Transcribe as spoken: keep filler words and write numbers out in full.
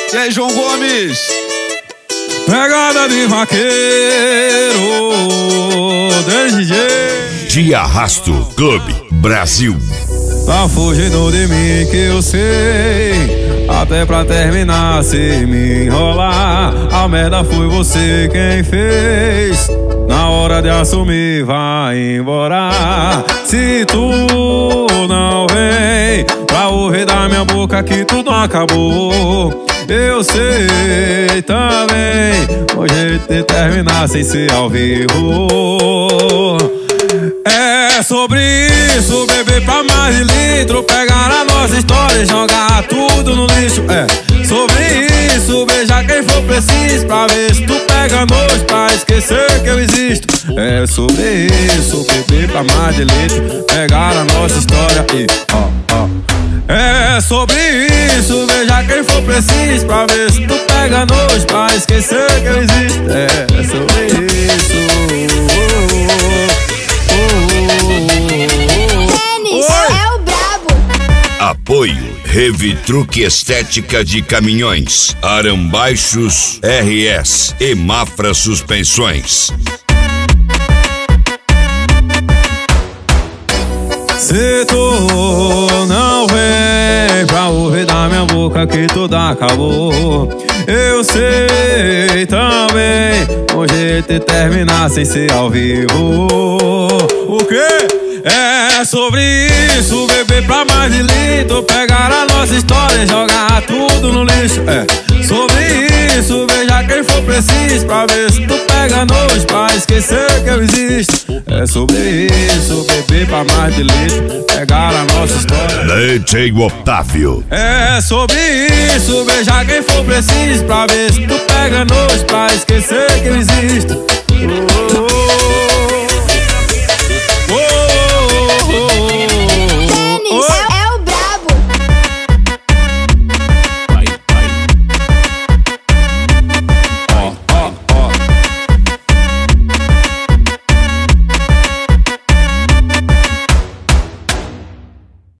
E aí, João Gomes? Pegada de vaqueiro, D J De Arrasto Clube Brasil. Tá fugindo de mim que eu sei, até pra terminar se me enrolar. A merda foi você quem fez, na hora de assumir vai embora. Se tu não vem pra ouvir da minha boca que tudo acabou, eu sei também o jeito de terminar sem ser ao vivo. É sobre isso, beber pra mais de litro, pegar a nossa história e jogar tudo no lixo. É sobre isso, beijar quem for preciso, pra ver se tu pega nojo, pra esquecer que eu existo. É sobre isso, beber pra mais de litro, pegar a nossa história e ó, ó. É sobre isso, beijar quem for preciso, pra ver se tu pega nojo, pra esquecer que eu existo. É sobre isso. Tênis é o brabo. Apoio Revitruque Estética de Caminhões, Arambaixos R S e Mafra Suspensões. Se tu não vem pra ouvir da minha boca que tudo acabou, eu sei também o jeito de terminar sem ser ao vivo. O quê? É sobre isso, beber pra mais de litro, pegar a nossa história e jogar tudo no lixo. É sobre isso, beijar quem for preciso, pra ver se tu pega nojo, pra esquecer que eu existo. É sobre isso, beber pra mais de litro, pegar a nossa história. Leite Otávio. É sobre isso, beijar quem for preciso, pra ver se tu pega nojo, pra esquecer que eu existo.